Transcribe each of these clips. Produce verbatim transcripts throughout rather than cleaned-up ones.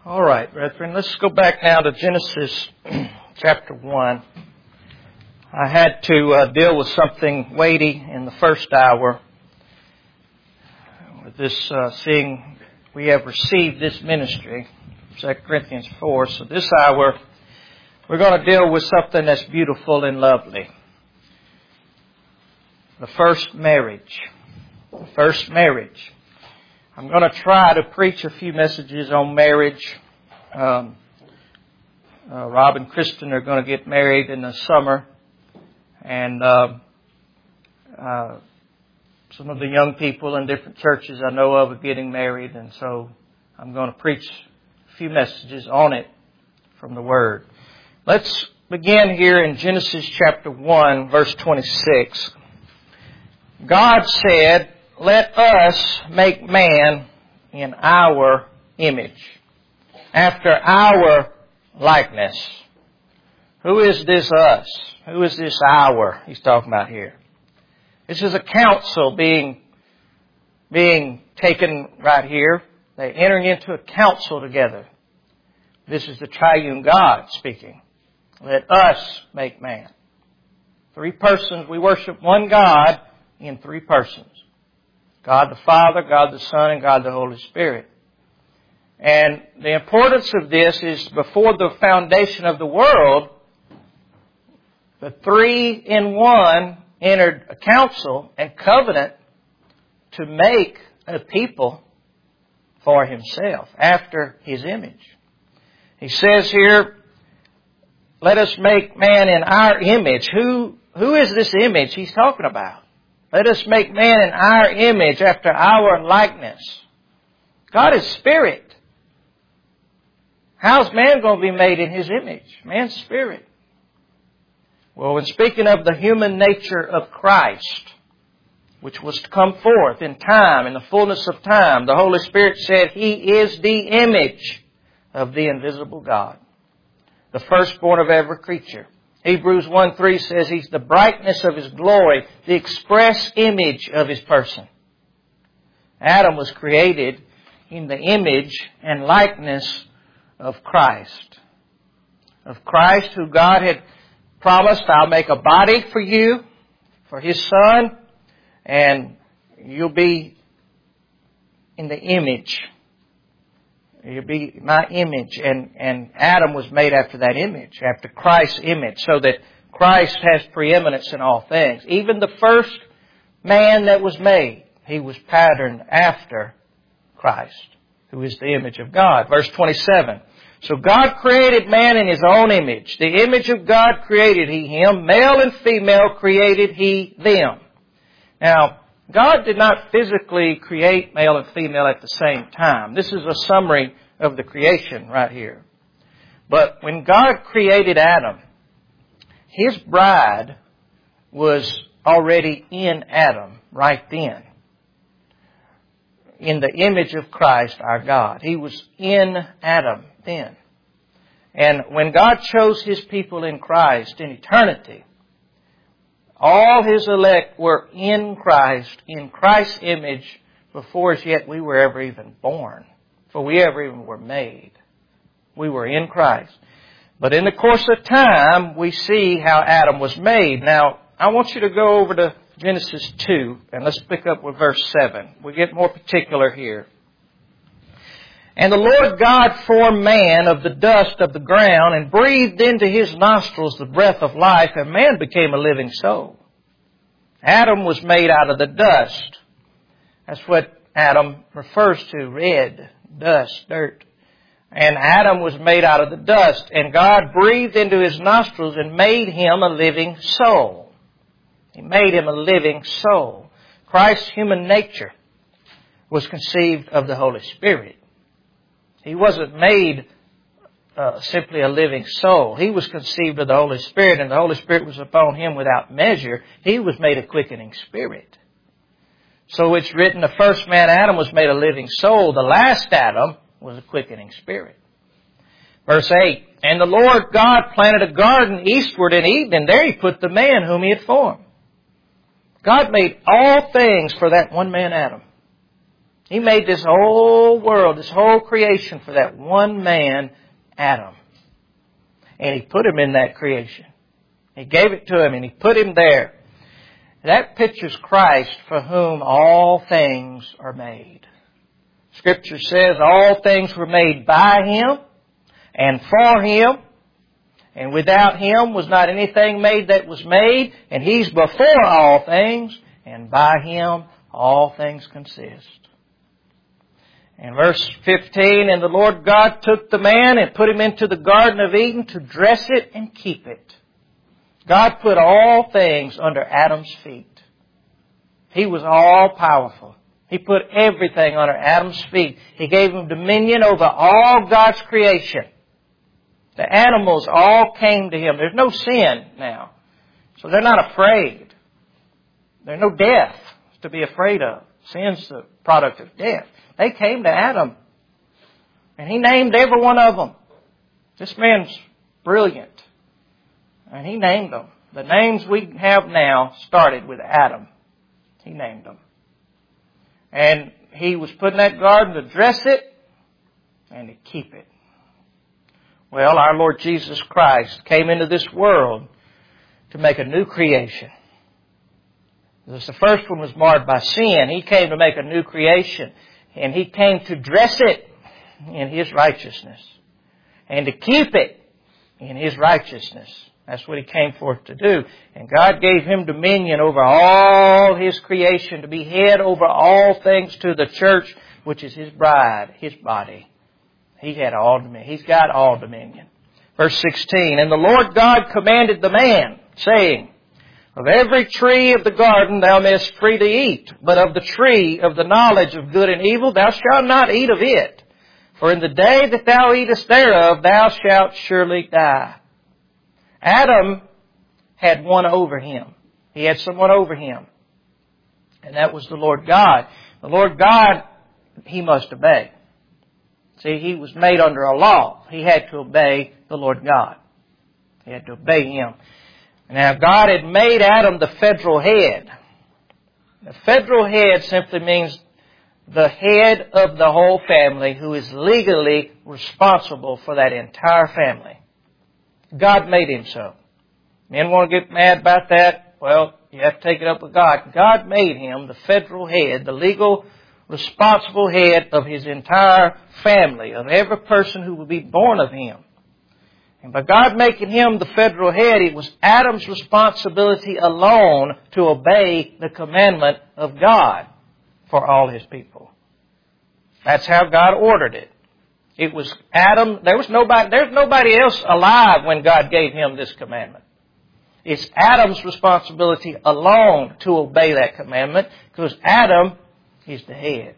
All right, brethren, let's go back now to Genesis chapter one. I had to uh, deal with something weighty in the first hour. With this, uh, seeing we have received this ministry, Second Corinthians four. So this hour, we're going to deal with something that's beautiful and lovely. The first marriage. The first marriage. I'm going to try to preach a few messages on marriage. Um, uh, Rob and Kristen are going to get married in the summer. And uh, uh, some of the young people in different churches I know of are getting married. And so I'm going to preach a few messages on it from the Word. Let's begin here in Genesis chapter one, verse twenty-six. God said, "Let us make man in our image, after our likeness." Who is this us? Who is this our he's talking about here? This is a council being, being taken right here. They're entering into a council together. This is the triune God speaking. Let us make man. Three persons. We worship one God in three persons. God the Father, God the Son, and God the Holy Spirit. And the importance of this is before the foundation of the world, the three in one entered a council and covenant to make a people for himself after his image. He says here, let us make man in our image. Who, who is this image he's talking about? Let us make man in our image after our likeness. God is spirit. How's man going to be made in his image? Man's spirit. Well, when speaking of the human nature of Christ, which was to come forth in time, in the fullness of time, the Holy Spirit said He is the image of the invisible God, the firstborn of every creature. Hebrews one three says He's the brightness of His glory, the express image of His person. Adam was created in the image and likeness of Christ. Of Christ, who God had promised, I'll make a body for you, for His Son, and you'll be in the image. You'll be my image. And, and Adam was made after that image, after Christ's image, so that Christ has preeminence in all things. Even the first man that was made, he was patterned after Christ, who is the image of God. Verse twenty-seven. So God created man in His own image. The image of God created He him. Male and female created He them. Now, God did not physically create male and female at the same time. This is a summary of the creation right here. But when God created Adam, His bride was already in Adam right then, in the image of Christ our God. He was in Adam then. And when God chose His people in Christ in eternity, all His elect were in Christ, in Christ's image, before as yet we were ever even born. For we ever even were made. We were in Christ. But in the course of time, we see how Adam was made. Now, I want you to go over to Genesis two, and let's pick up with verse seven. We get more particular here. And the Lord God formed man of the dust of the ground and breathed into his nostrils the breath of life, and man became a living soul. Adam was made out of the dust. That's what Adam refers to, red, dust, dirt. And Adam was made out of the dust, and God breathed into his nostrils and made him a living soul. He made him a living soul. Christ's human nature was conceived of the Holy Spirit. He wasn't made uh, simply a living soul. He was conceived of the Holy Spirit, and the Holy Spirit was upon Him without measure. He was made a quickening spirit. So it's written, the first man, Adam, was made a living soul. The last Adam was a quickening spirit. Verse eight, and the Lord God planted a garden eastward in Eden, and there He put the man whom He had formed. God made all things for that one man, Adam. He made this whole world, this whole creation for that one man, Adam. And He put him in that creation. He gave it to him and He put him there. That pictures Christ, for whom all things are made. Scripture says all things were made by Him and for Him. And without Him was not anything made that was made. And He's before all things. And by Him all things consist. In verse fifteen, and the Lord God took the man and put him into the Garden of Eden to dress it and keep it. God put all things under Adam's feet. He was all powerful. He put everything under Adam's feet. He gave him dominion over all God's creation. The animals all came to him. There's no sin now. So they're not afraid. There's no death to be afraid of. Sin's the product of death. They came to Adam. And he named every one of them. This man's brilliant. And he named them. The names we have now started with Adam. He named them. And he was put in that garden to dress it and to keep it. Well, our Lord Jesus Christ came into this world to make a new creation. The first one was marred by sin. He came to make a new creation. And He came to dress it in His righteousness. And to keep it in His righteousness. That's what He came forth to do. And God gave Him dominion over all His creation, to be head over all things to the church, which is His bride, His body. He had all dominion. He's got all dominion. Verse sixteen, and the Lord God commanded the man, saying, of every tree of the garden thou mayest freely eat, but of the tree of the knowledge of good and evil thou shalt not eat of it. For in the day that thou eatest thereof thou shalt surely die. Adam had one over him. He had someone over him. And that was the Lord God. The Lord God, he must obey. See, he was made under a law. He had to obey the Lord God. He had to obey Him. Now, God had made Adam the federal head. The federal head simply means the head of the whole family, who is legally responsible for that entire family. God made him so. Men want to get mad about that. Well, you have to take it up with God. God made him the federal head, the legal responsible head of his entire family, of every person who will be born of him. And by God making him the federal head, it was Adam's responsibility alone to obey the commandment of God for all his people. That's how God ordered it. It was Adam. There was nobody, there's nobody else alive when God gave him this commandment. It's Adam's responsibility alone to obey that commandment, because Adam is the head.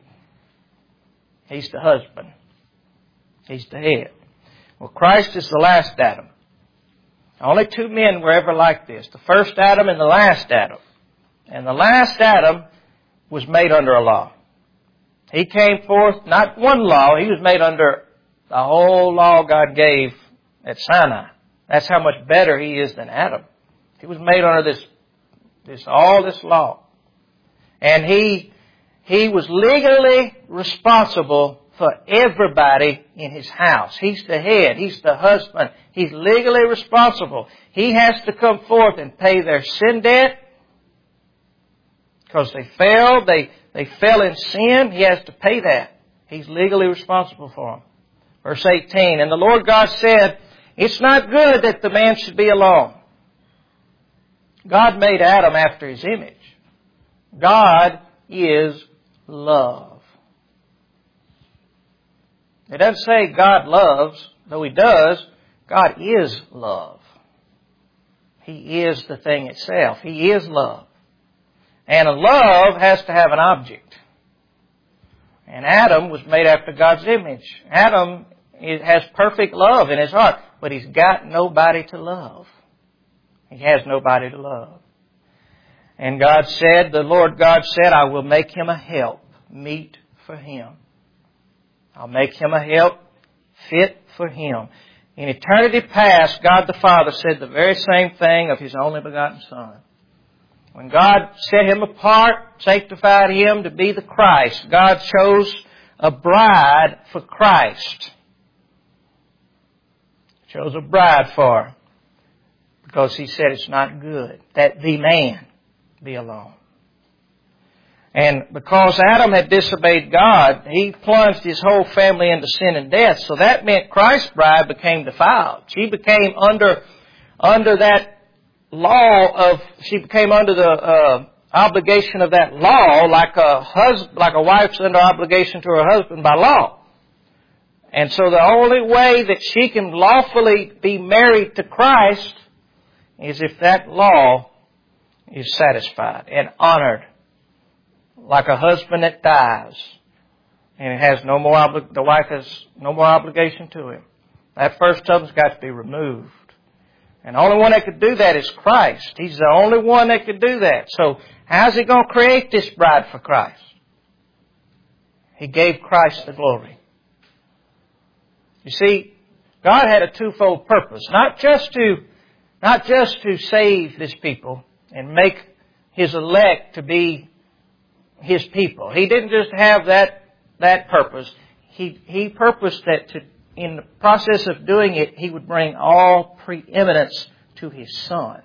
He's the husband. He's the head. Well, Christ is the last Adam. Only two men were ever like this. The first Adam and the last Adam. And the last Adam was made under a law. He came forth, not one law, he was made under the whole law God gave at Sinai. That's how much better he is than Adam. He was made under this, this, all this law. And he, he was legally responsible for everybody in his house. He's the head. He's the husband. He's legally responsible. He has to come forth and pay their sin debt because they fell. They, they fell in sin. He has to pay that. He's legally responsible for them. Verse eighteen, and the Lord God said, it's not good that the man should be alone. God made Adam after His image. God is love. It doesn't say God loves, though He does. God is love. He is the thing itself. He is love. And a love has to have an object. And Adam was made after God's image. Adam has perfect love in his heart, but he's got nobody to love. He has nobody to love. And God said, the Lord God said, I will make him a help meet for him. I'll make him a help fit for him. In eternity past, God the Father said the very same thing of His only begotten Son. When God set Him apart, sanctified Him to be the Christ, God chose a bride for Christ. Chose a bride for her. Because He said it's not good that the man be alone. And because Adam had disobeyed God, he plunged his whole family into sin and death. So that meant Christ's bride became defiled. She became under, under that law of, she became under the uh, obligation of that law like a husband, like a wife's under obligation to her husband by law. And so the only way that she can lawfully be married to Christ is if that law is satisfied and honored. Like a husband that dies and it has no more obli- the wife has no more obligation to him. That first husband's got to be removed. And the only one that could do that is Christ. He's the only one that could do that. So how's He going to create this bride for Christ? He gave Christ the glory. You see, God had a twofold purpose. Not just to, not just to save this people and make His elect to be His people. He didn't just have that, that purpose. He, He purposed that to, in the process of doing it, He would bring all preeminence to His Son.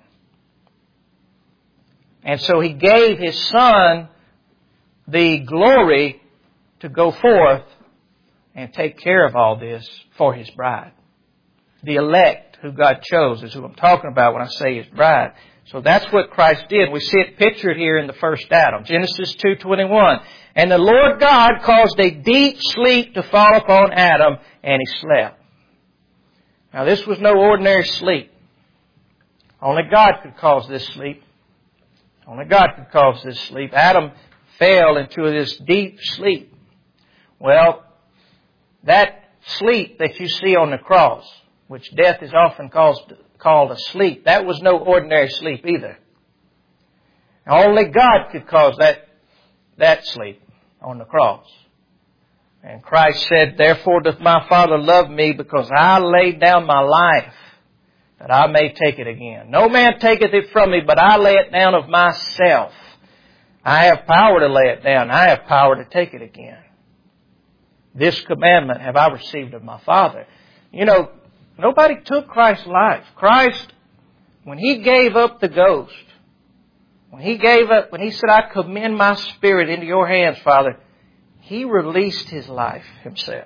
And so He gave His Son the glory to go forth and take care of all this for His bride. The elect who God chose is who I'm talking about when I say His bride. So that's what Christ did. We see it pictured here in the first Adam. Genesis two twenty-one. And the Lord God caused a deep sleep to fall upon Adam, and he slept. Now this was no ordinary sleep. Only God could cause this sleep. Only God could cause this sleep. Adam fell into this deep sleep. Well, that sleep that you see on the cross, which death is often called, called a sleep, that was no ordinary sleep either. Only God could cause that, that sleep on the cross. And Christ said, therefore doth my Father love me, because I laid down my life, that I may take it again. No man taketh it from me, but I lay it down of myself. I have power to lay it down. I have power to take it again. This commandment have I received of my Father. You know, nobody took Christ's life. Christ, when He gave up the ghost, when He gave up, when He said, I commend my spirit into your hands, Father, He released His life Himself.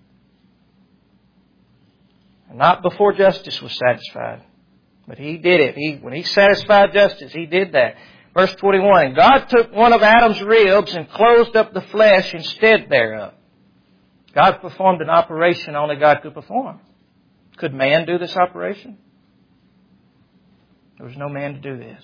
And not before justice was satisfied, but He did it. He, when He satisfied justice, He did that. Verse twenty-one, and God took one of Adam's ribs and closed up the flesh instead thereof. God performed an operation only God could perform. Could man do this operation? There was no man to do this.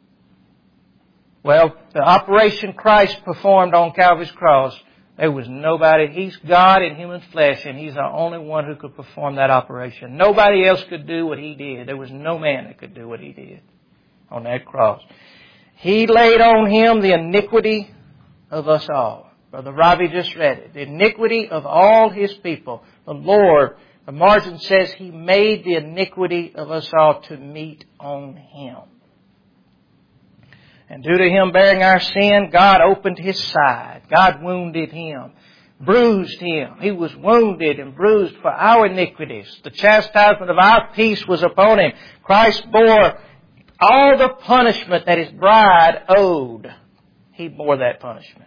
Well, the operation Christ performed on Calvary's cross, there was nobody. He's God in human flesh, and He's the only one who could perform that operation. Nobody else could do what He did. There was no man that could do what He did on that cross. He laid on Him the iniquity of us all. Brother Robbie just read it. The iniquity of all His people. The Lord, the margin says, He made the iniquity of us all to meet on Him. And due to Him bearing our sin, God opened His side. God wounded Him, bruised Him. He was wounded and bruised for our iniquities. The chastisement of our peace was upon Him. Christ bore all the punishment that His bride owed. He bore that punishment.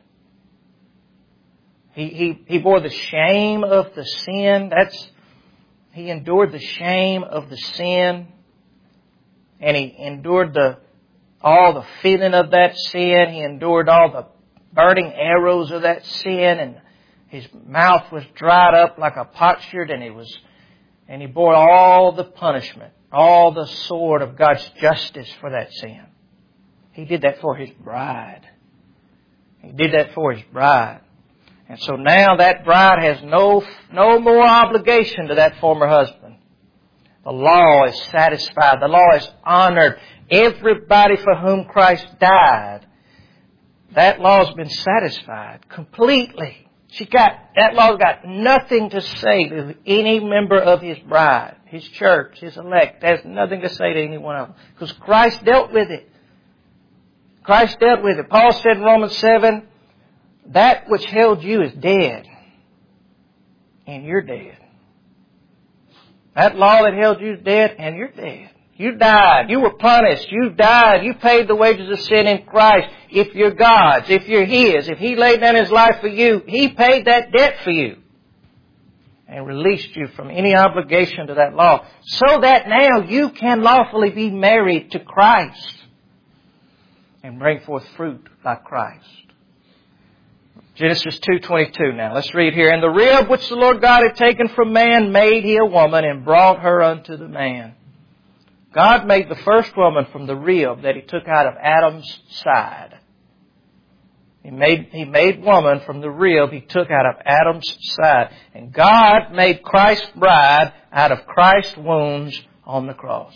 He, he, he bore the shame of the sin. That's, He endured the shame of the sin. And He endured the, all the feeling of that sin. He endured all the burning arrows of that sin. And His mouth was dried up like a potsherd. And He was, and He bore all the punishment, all the sword of God's justice for that sin. He did that for His bride. He did that for His bride. And so now that bride has no, no more obligation to that former husband. The law is satisfied. The law is honored. Everybody for whom Christ died, that law's been satisfied completely. She got, that law's got nothing to say to any member of His bride, His church, His elect. It has nothing to say to any one of them. Because Christ dealt with it. Christ dealt with it. Paul said in Romans seven, that which held you is dead. And you're dead. That law that held you is dead, and you're dead. You died. You were punished. You died. You paid the wages of sin in Christ. If you're God's, if you're His, if He laid down His life for you, He paid that debt for you and released you from any obligation to that law, so that now you can lawfully be married to Christ and bring forth fruit like Christ. Genesis two twenty-two now. Let's read here. And the rib which the Lord God had taken from man made He a woman and brought her unto the man. God made the first woman from the rib that He took out of Adam's side. He made, He made woman from the rib He took out of Adam's side. And God made Christ's bride out of Christ's wounds on the cross.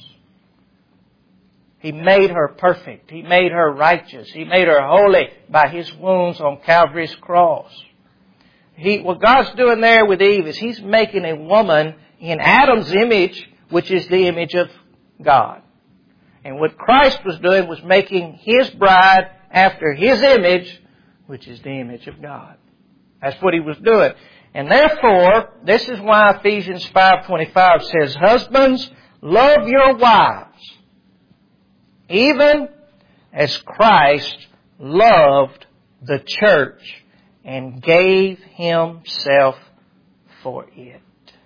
He made her perfect. He made her righteous. He made her holy by His wounds on Calvary's cross. He, what God's doing there with Eve is He's making a woman in Adam's image, which is the image of God. And what Christ was doing was making His bride after His image, which is the image of God. That's what He was doing. And therefore, this is why Ephesians five twenty-five says, husbands, love your wives, even as Christ loved the church and gave Himself for it.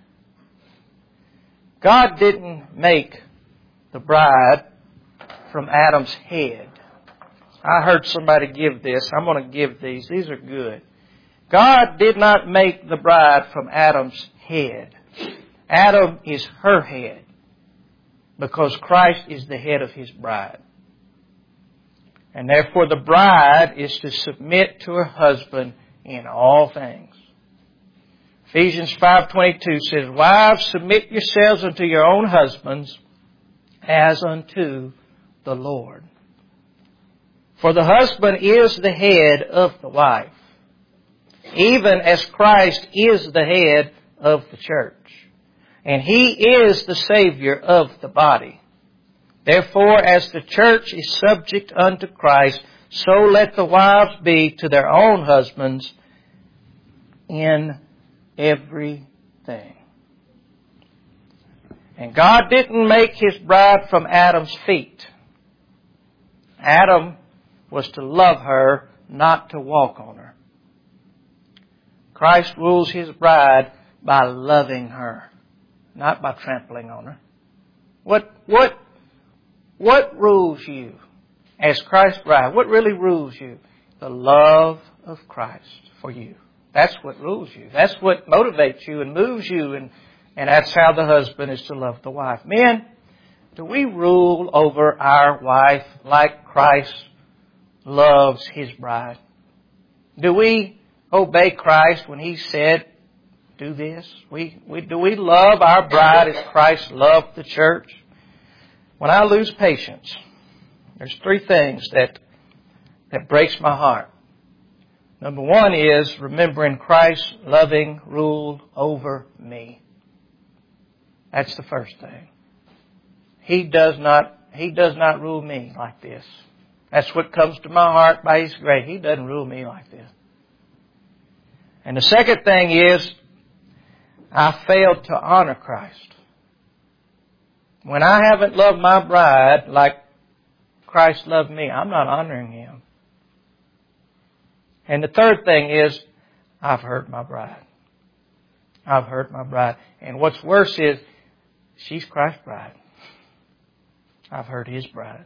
God didn't make the bride from Adam's head. I heard somebody give this. I'm going to give these. These are good. God did not make the bride from Adam's head. Adam is her head because Christ is the head of His bride. And therefore the bride is to submit to her husband in all things. Ephesians five twenty-two says, wives, submit yourselves unto your own husbands as unto the Lord. For the husband is the head of the wife, even as Christ is the head of the church. And He is the Savior of the body. Therefore, as the church is subject unto Christ, so let the wives be to their own husbands in everything. And God didn't make His bride from Adam's feet. Adam was to love her, not to walk on her. Christ rules His bride by loving her, not by trampling on her. What, what, what rules you as Christ's bride? What really rules you? The love of Christ for you. That's what rules you. That's what motivates you and moves you, and, and that's how the husband is to love the wife. Men, do we rule over our wife like Christ loves His bride? Do we obey Christ when He said, do this? We, we, do we love our bride as Christ loved the church? When I lose patience, there's three things that, that breaks my heart. Number one is remembering Christ's loving rule over me. That's the first thing. He does not, He does not rule me like this. That's what comes to my heart by His grace. He doesn't rule me like this. And the second thing is, I failed to honor Christ. When I haven't loved my bride like Christ loved me, I'm not honoring Him. And the third thing is, I've hurt my bride. I've hurt my bride. And what's worse is, she's Christ's bride. I've hurt His bride.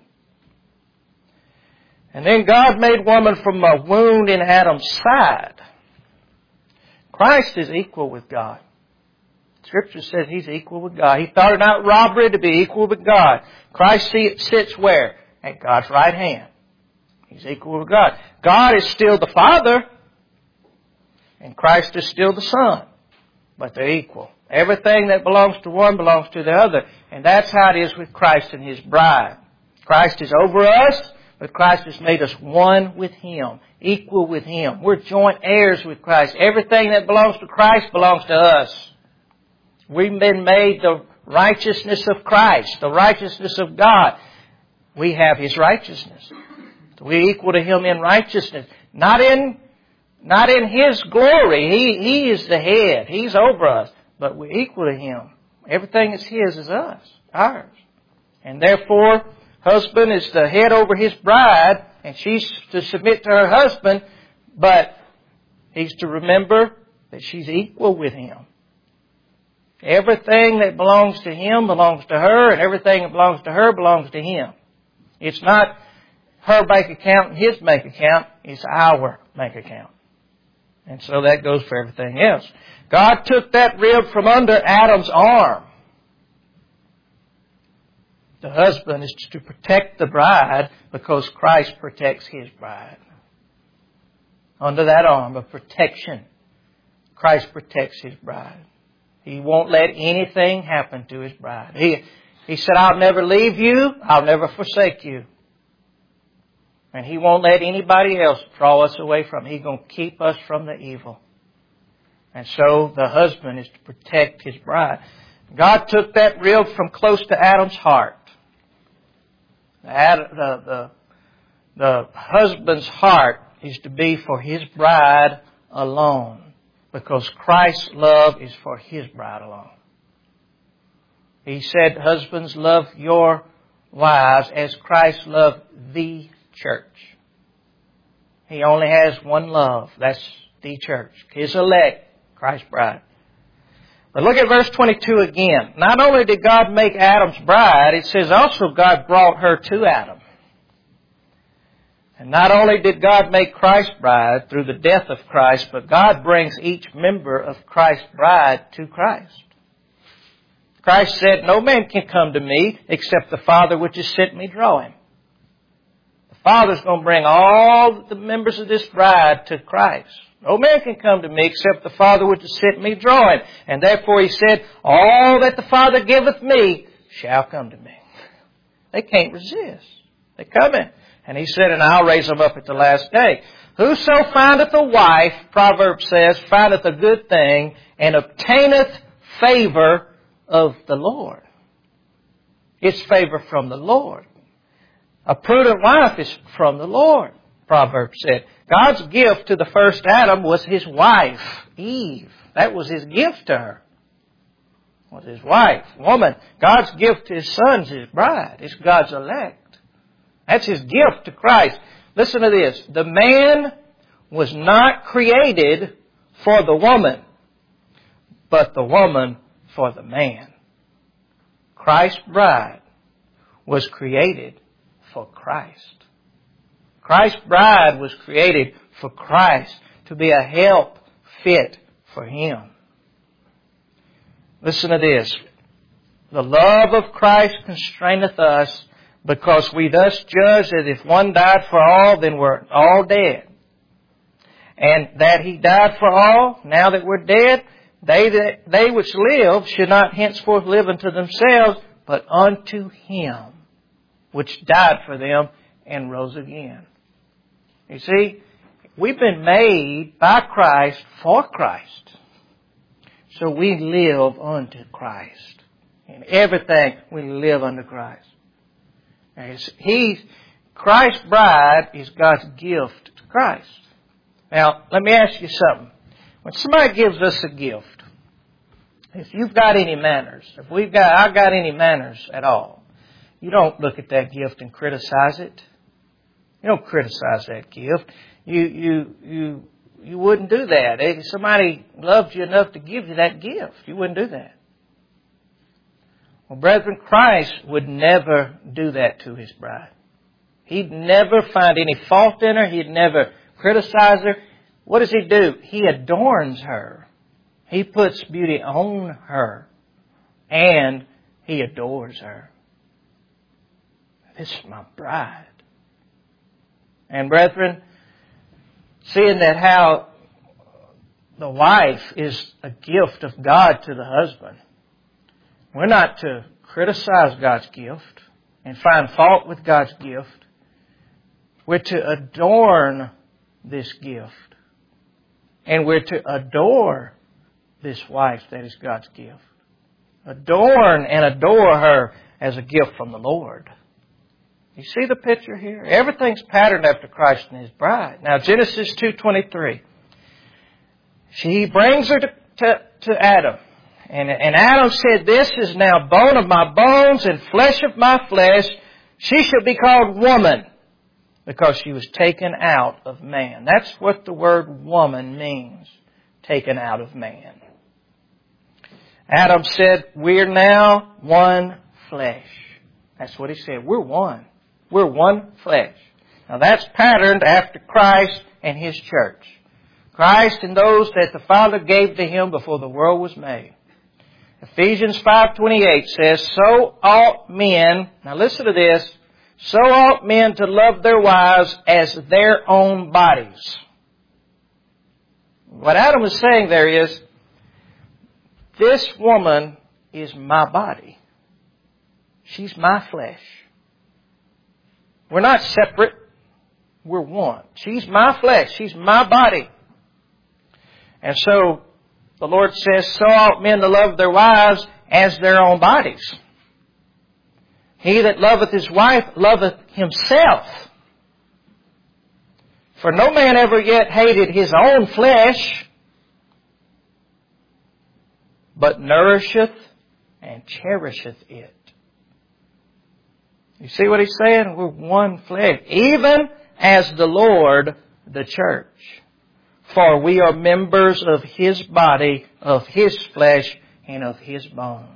And then God made woman from a wound in Adam's side. Christ is equal with God. Scripture says He's equal with God. He thought it not robbery to be equal with God. Christ sits where? At God's right hand. He's equal with God. God is still the Father, and Christ is still the Son. But they're equal. Everything that belongs to one belongs to the other. And that's how it is with Christ and His bride. Christ is over us, but Christ has made us one with Him, equal with Him. We're joint heirs with Christ. Everything that belongs to Christ belongs to us. We've been made the righteousness of Christ, the righteousness of God. We have His righteousness. We're equal to Him in righteousness. Not in, not in His glory. He, He is the head. He's over us. But we're equal to Him. Everything that's His is us. Ours. And therefore, husband is the head over his bride, and she's to submit to her husband, but he's to remember that she's equal with him. Everything that belongs to him belongs to her, and everything that belongs to her belongs to him. It's not her bank account and his bank account. It's our bank account. And so that goes for everything else. God took that rib from under Adam's arm. The husband is to protect the bride because Christ protects His bride. Under that arm of protection, Christ protects His bride. He won't let anything happen to His bride. He, he said, I'll never leave you. I'll never forsake you. And He won't let anybody else draw us away from Him. He's going to keep us from the evil. And so the husband is to protect his bride. God took that rib from close to Adam's heart. The, the, the husband's heart is to be for his bride alone. Because Christ's love is for His bride alone. He said, husbands, love your wives as Christ loved the church. He only has one love. That's the church. His elect, Christ's bride. But look at verse twenty-two again. Not only did God make Adam's bride, it says also God brought her to Adam. And not only did God make Christ's bride through the death of Christ, but God brings each member of Christ's bride to Christ. Christ said, no man can come to me except the Father which has sent me draw him. The Father's going to bring all the members of this bride to Christ. No man can come to me except the Father which has sent me draw him. And therefore He said, all that the Father giveth me shall come to me. They can't resist. They're coming. And He said, and I'll raise them up at the last day. Whoso findeth a wife, Proverbs says, findeth a good thing, and obtaineth favor of the Lord. It's favor from the Lord. A prudent wife is from the Lord, Proverbs said. God's gift to the first Adam was his wife, Eve. That was His gift to her. Was his wife, woman. God's gift to His sons, His bride. It's God's elect. That's His gift to Christ. Listen to this. The man was not created for the woman, but the woman for the man. Christ's bride was created for Christ. Christ's bride was created for Christ to be a help fit for Him. Listen to this. The love of Christ constraineth us, because we thus judge that if one died for all, then we're all dead. And that He died for all, now that we're dead, they that they which live should not henceforth live unto themselves, but unto Him which died for them and rose again. You see, we've been made by Christ for Christ. So we live unto Christ. In everything we live unto Christ. He's, Christ's bride is God's gift to Christ. Now, let me ask you something. When somebody gives us a gift, if you've got any manners, if we've got, I've got any manners at all, you don't look at that gift and criticize it. You don't criticize that gift. You, you, you, you wouldn't do that. If somebody loved you enough to give you that gift, you wouldn't do that. Well, brethren, Christ would never do that to His bride. He'd never find any fault in her. He'd never criticize her. What does He do? He adorns her. He puts beauty on her. And He adores her. This is my bride. And brethren, seeing that how the wife is a gift of God to the husband, we're not to criticize God's gift and find fault with God's gift. We're to adorn this gift. And we're to adore this wife that is God's gift. Adorn and adore her as a gift from the Lord. You see the picture here? Everything's patterned after Christ and His bride. Now, Genesis two twenty-three. He brings her to, to, to Adam. And, and Adam said, "This is now bone of my bones and flesh of my flesh. She shall be called woman, because she was taken out of man." That's what the word woman means. Taken out of man. Adam said, "We're now one flesh." That's what he said. We're one. We're one flesh. Now that's patterned after Christ and His church. Christ and those that the Father gave to Him before the world was made. Ephesians five twenty-eight says, "So ought men," now listen to this, "so ought men to love their wives as their own bodies." What Adam is saying there is, this woman is my body. She's my flesh. We're not separate. We're one. She's my flesh. She's my body. And so the Lord says, "So ought men to love their wives as their own bodies. He that loveth his wife loveth himself. For no man ever yet hated his own flesh, but nourisheth and cherisheth it." You see what he's saying? We're one flesh. "Even as the Lord the church. For we are members of His body, of His flesh, and of His bones."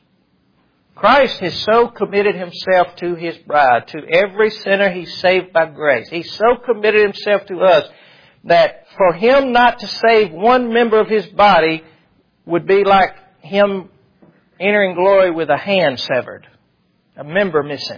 Christ has so committed Himself to His bride, to every sinner He's saved by grace. He's so committed Himself to us that for Him not to save one member of His body would be like Him entering glory with a hand severed, a member missing.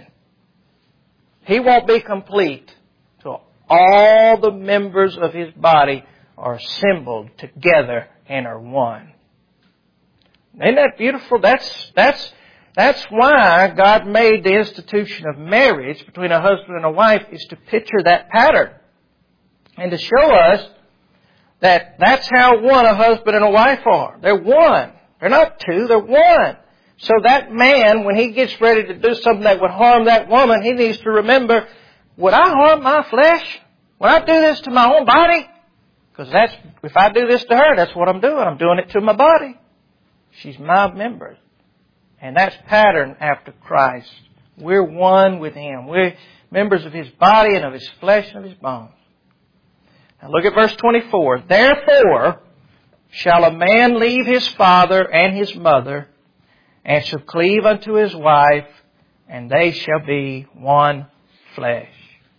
He won't be complete till all the members of His body are assembled together and are one. Isn't that beautiful? That's, that's, that's why God made the institution of marriage between a husband and a wife, is to picture that pattern. And to show us that that's how one a husband and a wife are. They're one. They're not two, they're one. So that man, when he gets ready to do something that would harm that woman, he needs to remember, would I harm my flesh? Would I do this to my own body? Because that's, if I do this to her, that's what I'm doing. I'm doing it to my body. She's my member. And that's patterned after Christ. We're one with Him. We're members of His body and of His flesh and of His bones. Now look at verse twenty-four. "Therefore shall a man leave his father and his mother, and shall cleave unto his wife, and they shall be one flesh."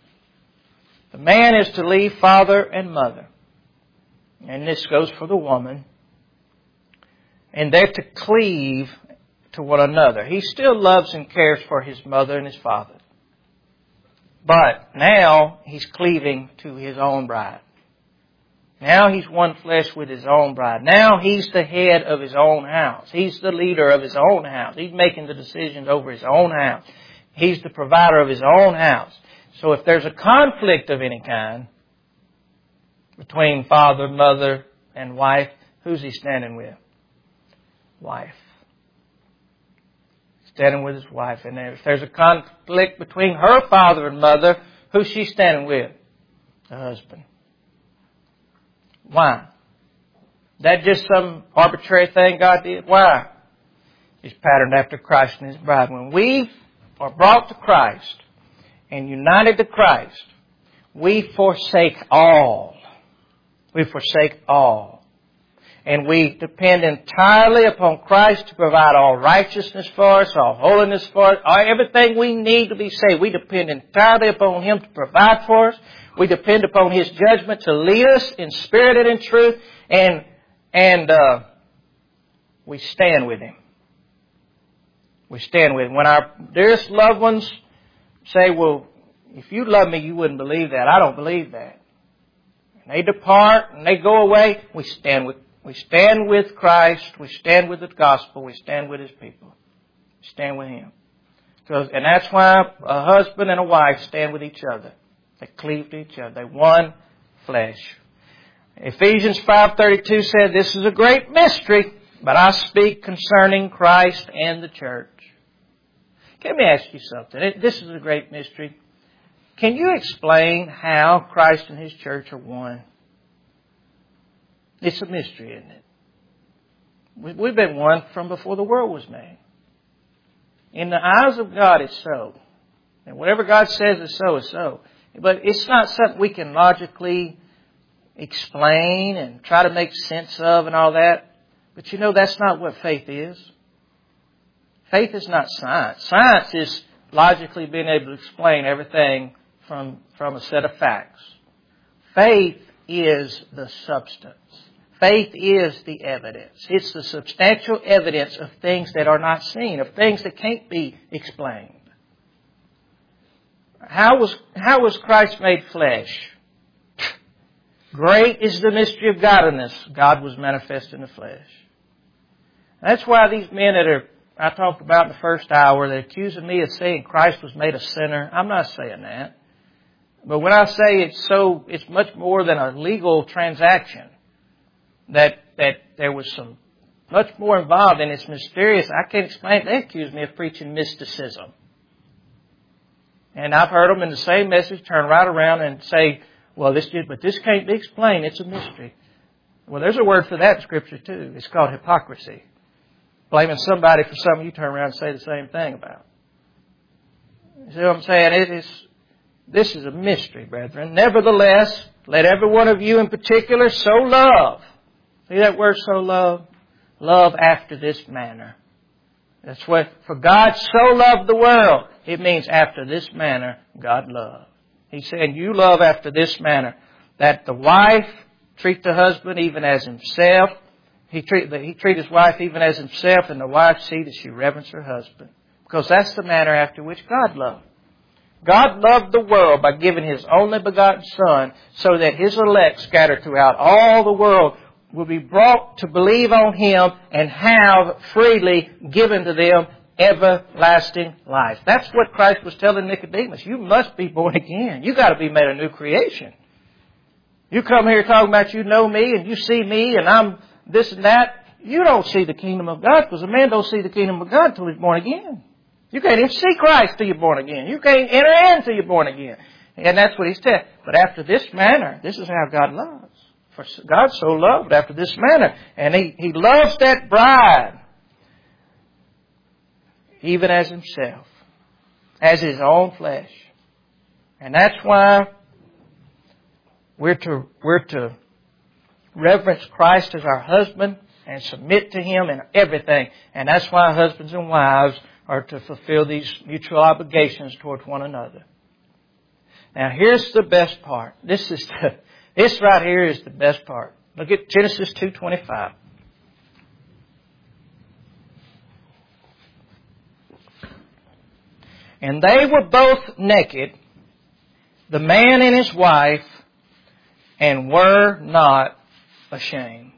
The man is to leave father and mother. And this goes for the woman. And they're to cleave to one another. He still loves and cares for his mother and his father. But now he's cleaving to his own bride. Now he's one flesh with his own bride. Now he's the head of his own house. He's the leader of his own house. He's making the decisions over his own house. He's the provider of his own house. So if there's a conflict of any kind between father, mother, and wife, who's he standing with? Wife. Standing with his wife. And if there's a conflict between her father and mother, who's she standing with? The husband. Why? That just some arbitrary thing God did? Why? It's patterned after Christ and His bride. When we are brought to Christ and united to Christ, we forsake all. We forsake all. And we depend entirely upon Christ to provide all righteousness for us, all holiness for us, all, everything we need to be saved. We depend entirely upon Him to provide for us. We depend upon His judgment to lead us in spirit and in truth. And, and, uh, we stand with Him. We stand with Him. When our dearest loved ones say, well, if you love me, you wouldn't believe that. I don't believe that. And they depart and they go away. We stand with, we stand with Christ. We stand with the gospel. We stand with His people. We stand with Him. Because, and that's why a husband and a wife stand with each other. They cleave to each other. They're one flesh. Ephesians five thirty-two said, "This is a great mystery, but I speak concerning Christ and the church." Let me ask you something. This is a great mystery. Can you explain how Christ and His church are one? It's a mystery, isn't it? We've been one from before the world was made. In the eyes of God, it's so. And whatever God says is so, is so. But it's not something we can logically explain and try to make sense of and all that. But you know, that's not what faith is. Faith is not science. Science is logically being able to explain everything from, from a set of facts. Faith is the substance. Faith is the evidence. It's the substantial evidence of things that are not seen, of things that can't be explained. How was, how was Christ made flesh? Great is the mystery of godliness. God was manifest in the flesh. That's why these men that are, I talked about in the first hour, they're accusing me of saying Christ was made a sinner. I'm not saying that. But when I say it's so, it's much more than a legal transaction. That, that there was some, much more involved and it's mysterious. I can't explain it. They accuse me of preaching mysticism. And I've heard them in the same message turn right around and say, well, this did, but this can't be explained. It's a mystery. Well, there's a word for that in Scripture too. It's called hypocrisy. Blaming somebody for something you turn around and say the same thing about. You see what I'm saying? It is, this is a mystery, brethren. Nevertheless, let every one of you in particular so love. See that word, so love? Love after this manner. That's what, for God so loved the world. It means after this manner, God loved. He's saying you love after this manner. That the wife treat the husband even as himself. He treat, he treat his wife even as himself, and the wife see that she reverence her husband. Because that's the manner after which God loved. God loved the world by giving His only begotten Son so that His elect scattered throughout all the world will be brought to believe on Him and have freely given to them everlasting life. That's what Christ was telling Nicodemus. You must be born again. You got to be made a new creation. You come here talking about you know me and you see me and I'm this and that. You don't see the kingdom of God because a man don't see the kingdom of God until he's born again. You can't even see Christ till you're born again. You can't enter in until you're born again. And that's what He's said. But after this manner, this is how God loves. For God so loved after this manner. And He, he loves that bride even as Himself, as His own flesh. And that's why we're to, we're to reverence Christ as our husband and submit to Him in everything. And that's why husbands and wives are to fulfill these mutual obligations toward one another. Now here's the best part. This is the, this right here is the best part. Look at Genesis two twenty-five. And they were both naked, the man and his wife, and were not ashamed.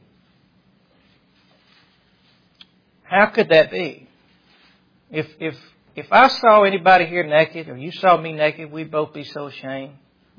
How could that be? If if if I saw anybody here naked, or you saw me naked, we'd both be so ashamed.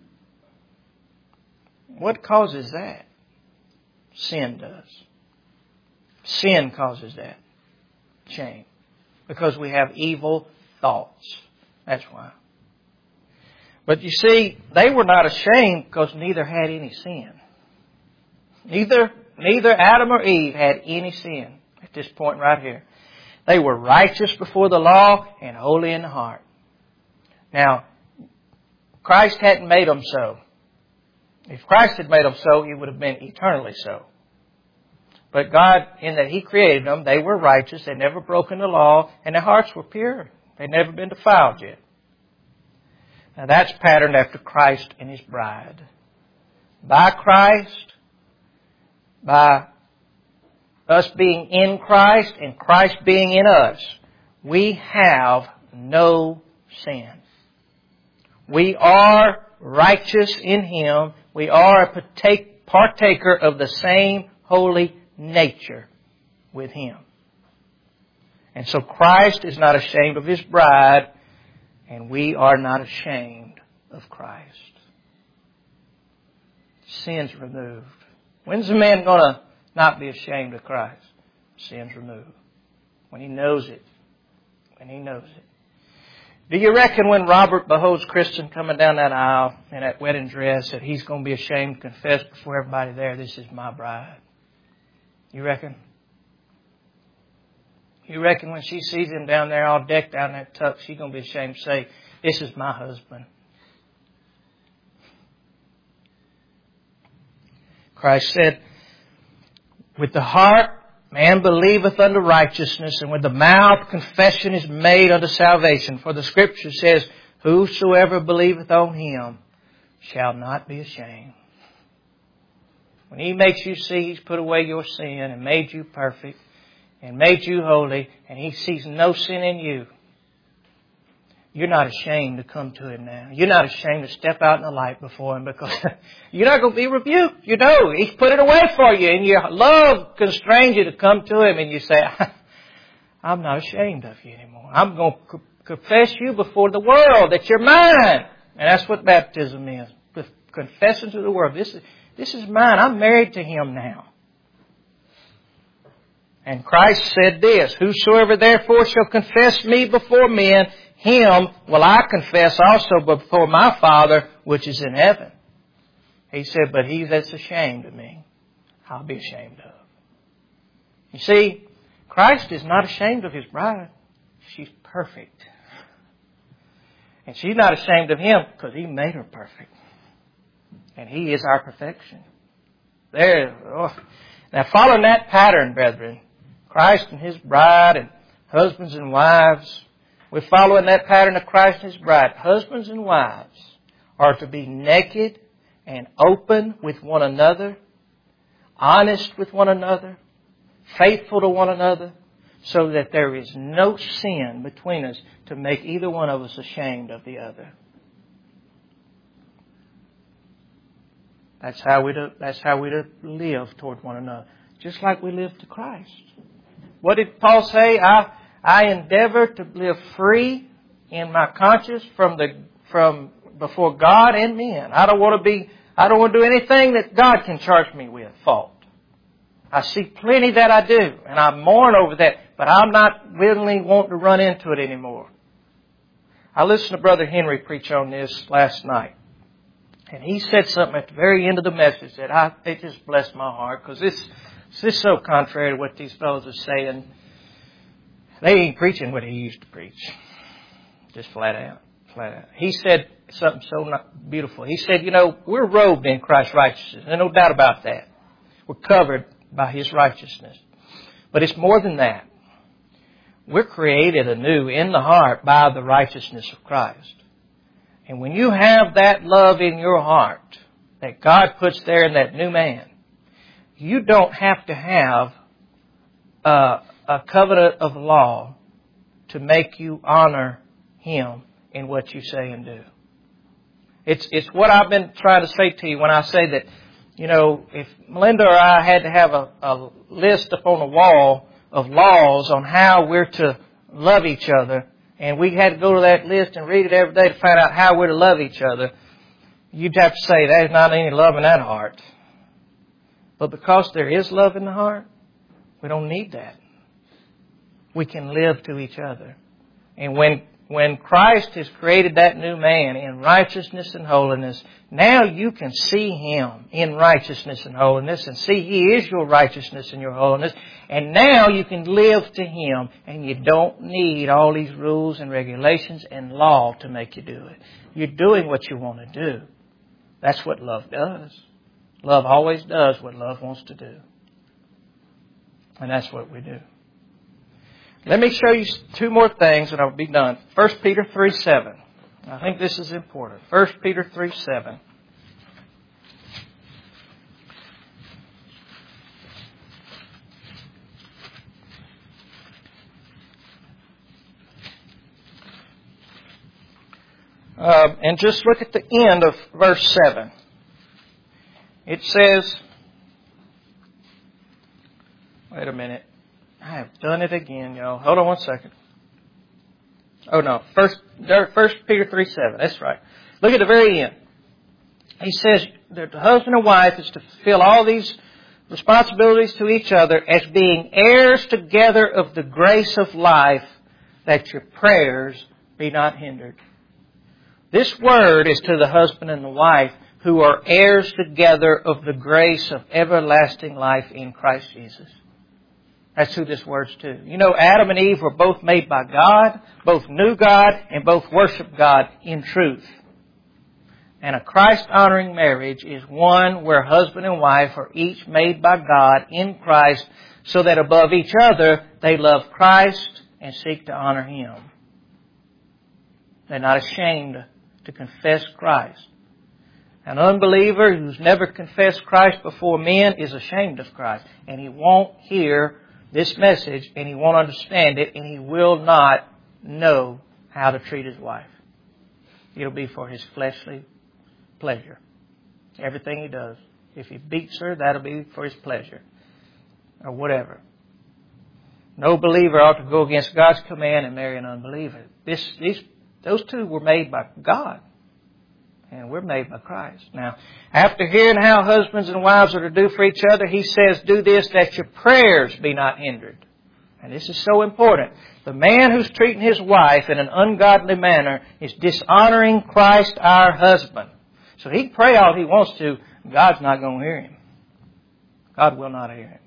What causes that? Sin does. Sin causes that. Shame. Because we have evil thoughts. That's why. But you see, they were not ashamed because neither had any sin. Neither, neither Adam or Eve had any sin at this point right here. They were righteous before the law and holy in the heart. Now, Christ hadn't made them so. If Christ had made them so, He would have been eternally so. But God, in that He created them, they were righteous, they'd never broken the law, and their hearts were pure. They'd never been defiled yet. Now that's patterned after Christ and His bride. By Christ, by us being in Christ and Christ being in us, we have no sin. We are righteous in Him. We are a partake, partaker of the same holy nature with Him. And so Christ is not ashamed of His bride, and we are not ashamed of Christ. Sin's removed. When's a man going to not be ashamed of Christ? Sin's removed. When he knows it. When he knows it. Do you reckon when Robert beholds Kristen coming down that aisle in that wedding dress that he's going to be ashamed to confess before everybody there, this is my bride? You reckon? You reckon when she sees him down there all decked out in that tux, she's going to be ashamed to say, this is my husband? Christ said, with the heart man believeth unto righteousness, and with the mouth confession is made unto salvation. For the Scripture says, whosoever believeth on Him shall not be ashamed. When He makes you see He's put away your sin and made you perfect and made you holy, and He sees no sin in you, you're not ashamed to come to Him now. You're not ashamed to step out in the light before Him, because you're not going to be rebuked. You know, He's put it away for you, and your love constrains you to come to Him, and you say, I'm not ashamed of you anymore. I'm going to confess you before the world that you're mine. And that's what baptism is. Confessing to the world, this is, this is mine. I'm married to Him now. And Christ said this, whosoever therefore shall confess me before men, Him will I confess also before my Father which is in heaven. He said, but he that's ashamed of me, I'll be ashamed of. You see, Christ is not ashamed of His bride. She's perfect. And she's not ashamed of Him because He made her perfect. And He is our perfection. There. Oh. Now following that pattern, brethren, Christ and His bride and husbands and wives, we're following that pattern of Christ and His bride. Husbands and wives are to be naked and open with one another, honest with one another, faithful to one another, so that there is no sin between us to make either one of us ashamed of the other. That's how we do, that's how we do live toward one another, just like we live to Christ. What did Paul say? I I endeavor to live free in my conscience from the from before God and men. I don't want to be I don't want to do anything that God can charge me with fault. I see plenty that I do, and I mourn over that, but I'm not willingly wanting to run into it anymore. I listened to Brother Henry preach on this last night, and he said something at the very end of the message that I it just blessed my heart, because this this is so contrary to what these fellows are saying. They ain't preaching what he used to preach. Just flat out. Flat out. He said something so beautiful. He said, you know, we're robed in Christ's righteousness. There's no doubt about that. We're covered by His righteousness. But it's more than that. We're created anew in the heart by the righteousness of Christ. And when you have that love in your heart that God puts there in that new man, you don't have to have uh a covenant of law to make you honor Him in what you say and do. It's it's what I've been trying to say to you when I say that, you know, if Melinda or I had to have a, a list up on the wall of laws on how we're to love each other, and we had to go to that list and read it every day to find out how we're to love each other, you'd have to say there's not any love in that heart. But because there is love in the heart, we don't need that. We can live to each other. And when when Christ has created that new man in righteousness and holiness, now you can see Him in righteousness and holiness, and see He is your righteousness and your holiness. And now you can live to Him, and you don't need all these rules and regulations and law to make you do it. You're doing what you want to do. That's what love does. Love always does what love wants to do. And that's what we do. Let me show you two more things and I'll be done. First Peter three seven. I think this is important. First Peter three seven. Uh, and just look at the end of verse seven. It says, wait a minute. I have done it again, y'all. Hold on one second. Oh, no. First, First Peter three seven. That's right. Look at the very end. He says that the husband and wife is to fulfill all these responsibilities to each other as being heirs together of the grace of life, that your prayers be not hindered. This word is to the husband and the wife who are heirs together of the grace of everlasting life in Christ Jesus. That's who this word's to. You know, Adam and Eve were both made by God, both knew God, and both worshiped God in truth. And a Christ-honoring marriage is one where husband and wife are each made by God in Christ so that above each other they love Christ and seek to honor Him. They're not ashamed to confess Christ. An unbeliever who's never confessed Christ before men is ashamed of Christ. And he won't hear this message, and he won't understand it, and he will not know how to treat his wife. It'll be for his fleshly pleasure. Everything he does. If he beats her, that'll be for his pleasure. Or whatever. No believer ought to go against God's command and marry an unbeliever. This, these, those two were made by God. And we're made by Christ. Now, after hearing how husbands and wives are to do for each other, he says, do this that your prayers be not hindered. And this is so important. The man who's treating his wife in an ungodly manner is dishonoring Christ, our husband. So he can pray all he wants to. God's not going to hear him. God will not hear him.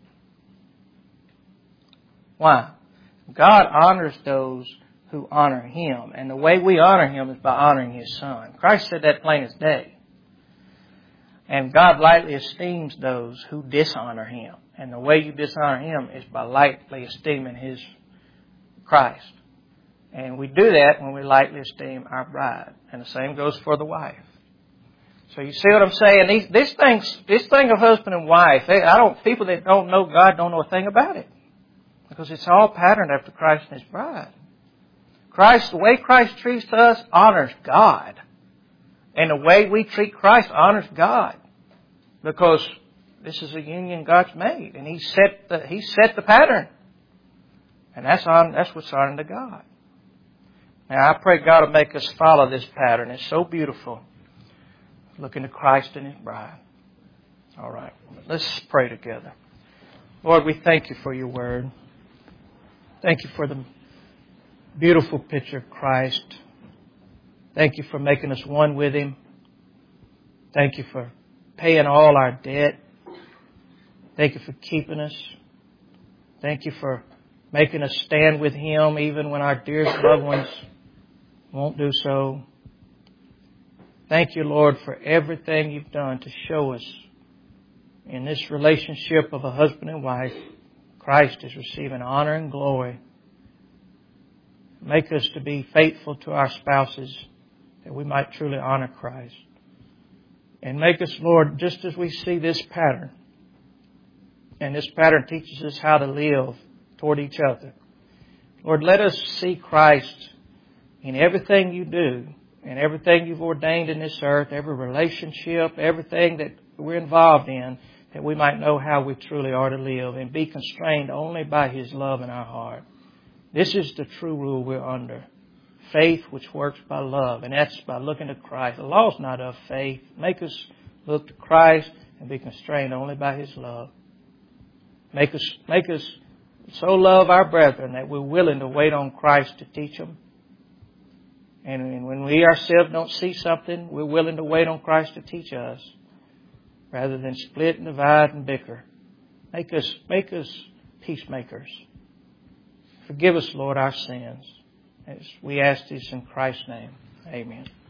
Why? God honors those who honor Him. And the way we honor Him is by honoring His Son. Christ said that plain as day. And God lightly esteems those who dishonor Him. And the way you dishonor Him is by lightly esteeming His Christ. And we do that when we lightly esteem our bride. And the same goes for the wife. So you see what I'm saying? These, this things, this thing of husband and wife, they, I don't, people that don't know God don't know a thing about it. Because it's all patterned after Christ and His bride. Christ, the way Christ treats us honors God. And the way we treat Christ honors God. Because this is a union God's made. And He set the, He set the pattern. And that's on, that's what's honoring to God. Now I pray God will make us follow this pattern. It's so beautiful. Looking to Christ and His bride. All right. Let's pray together. Lord, we thank You for Your word. Thank You for the beautiful picture of Christ. Thank You for making us one with Him. Thank You for paying all our debt. Thank You for keeping us. Thank You for making us stand with Him even when our dearest loved ones won't do so. Thank You, Lord, for everything You've done to show us in this relationship of a husband and wife, Christ is receiving honor and glory. Make us to be faithful to our spouses that we might truly honor Christ. And make us, Lord, just as we see this pattern, and this pattern teaches us how to live toward each other. Lord, let us see Christ in everything You do, and everything You've ordained in this earth, every relationship, everything that we're involved in, that we might know how we truly are to live and be constrained only by His love in our heart. This is the true rule we're under. Faith which works by love, and that's by looking to Christ. The law is not of faith. Make us look to Christ and be constrained only by His love. Make us, make us so love our brethren that we're willing to wait on Christ to teach them. And when we ourselves don't see something, we're willing to wait on Christ to teach us, rather than split and divide and bicker. Make us, make us peacemakers. Forgive us, Lord, our sins. As we ask this in Christ's name. Amen.